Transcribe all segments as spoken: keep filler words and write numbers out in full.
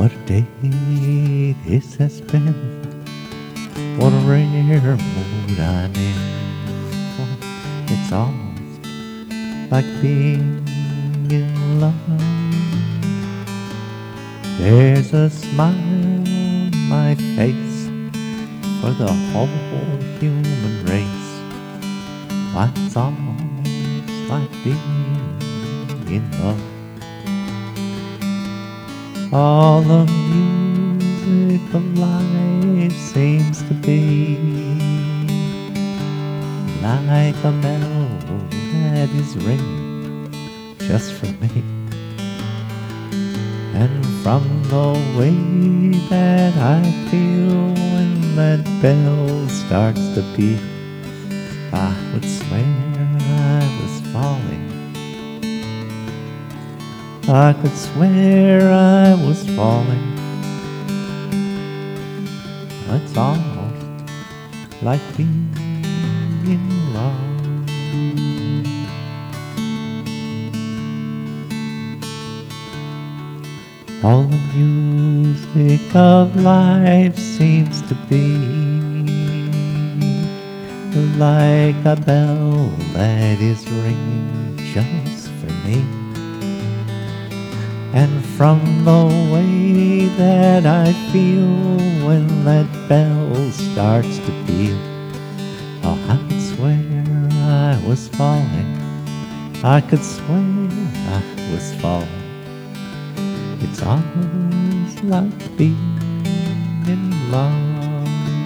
What a day this has been. What a rare mood I'm in. It's almost like being in love. There's a smile on my face for the whole human race. Why, it's almost like being in love. All the music of life seems to be like a bell that is ringing just for me. And from the way that I feel when that bell starts to beat, I would swear I was falling. I could swear I was falling. It's almost like being in love. All the music of life seems to be like a bell that is ringing just for me. And from the way that I feel when that bell starts to peal, oh, I could swear I was falling. I could swear I was falling. It's almost like being in love.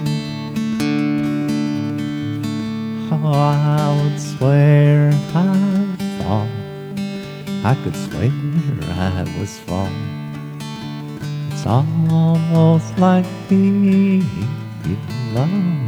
Oh, I would swear I'd fall. I could swear I was falling. It's almost like being in love.